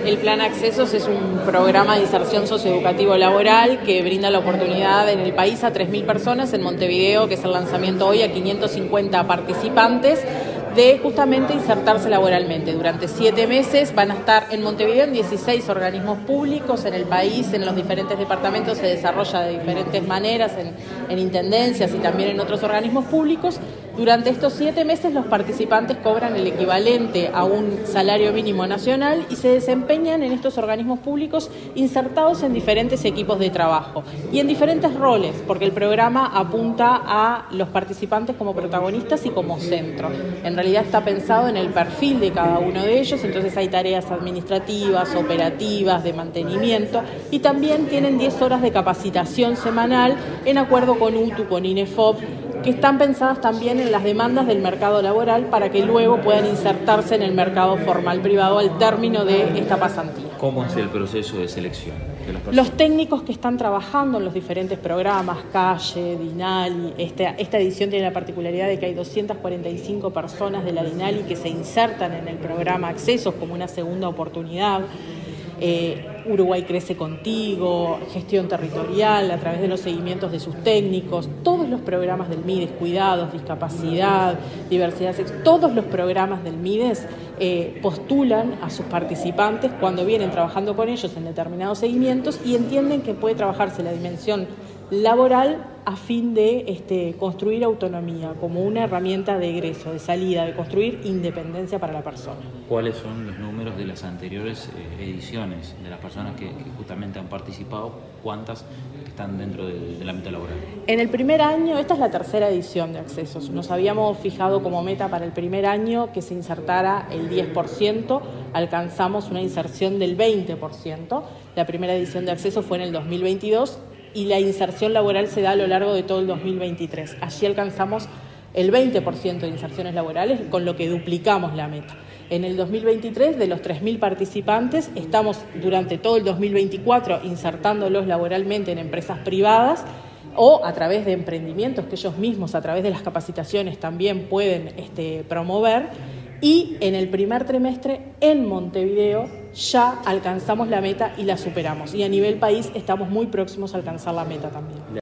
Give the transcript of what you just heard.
El Plan Accesos es un programa de inserción socioeducativo laboral que brinda la oportunidad en el país a 3.000 personas, en Montevideo, que es el lanzamiento hoy, a 550 participantes, de justamente insertarse laboralmente. Durante 7 meses van a estar en Montevideo en 16 organismos públicos en el país, en los diferentes departamentos se desarrolla de diferentes maneras, en intendencias y también en otros organismos públicos. Durante estos 7 meses los participantes cobran el equivalente a un salario mínimo nacional y se desempeñan en estos organismos públicos insertados en diferentes equipos de trabajo y en diferentes roles, porque el programa apunta a los participantes como protagonistas y como centro. En realidad está pensado en el perfil de cada uno de ellos, entonces hay tareas administrativas, operativas, de mantenimiento y también tienen 10 horas de capacitación semanal en acuerdo con UTU, con INEFOP, que están pensadas también en las demandas del mercado laboral para que luego puedan insertarse en el mercado formal privado al término de esta pasantía. ¿Cómo es el proceso de selección de las personas? Los técnicos que están trabajando en los diferentes programas, Calle, Dinali, esta edición tiene la particularidad de que hay 245 personas de la Dinali que se insertan en el programa Accesos como una segunda oportunidad. Uruguay Crece Contigo, gestión territorial a través de los seguimientos de sus técnicos, todos los programas del MIDES, cuidados, discapacidad, diversidad sexual, todos los programas del MIDES postulan a sus participantes cuando vienen trabajando con ellos en determinados seguimientos y entienden que puede trabajarse la dimensión laboral a fin de construir autonomía como una herramienta de egreso, de salida, de construir independencia para la persona. ¿Cuáles son los números de las anteriores ediciones, de las personas que justamente han participado? ¿Cuántas están dentro del ámbito laboral? En el primer año, esta es la tercera edición de Accesos, nos habíamos fijado como meta para el primer año que se insertara el 10%, alcanzamos una inserción del 20%, la primera edición de Accesos fue en el 2022, y la inserción laboral se da a lo largo de todo el 2023. Allí alcanzamos el 20% de inserciones laborales, con lo que duplicamos la meta. En el 2023, de los 3.000 participantes, estamos durante todo el 2024 insertándolos laboralmente en empresas privadas o a través de emprendimientos que ellos mismos, a través de las capacitaciones, también pueden promover. Y en el primer trimestre, en Montevideo, ya alcanzamos la meta y la superamos. Y a nivel país estamos muy próximos a alcanzar la meta también.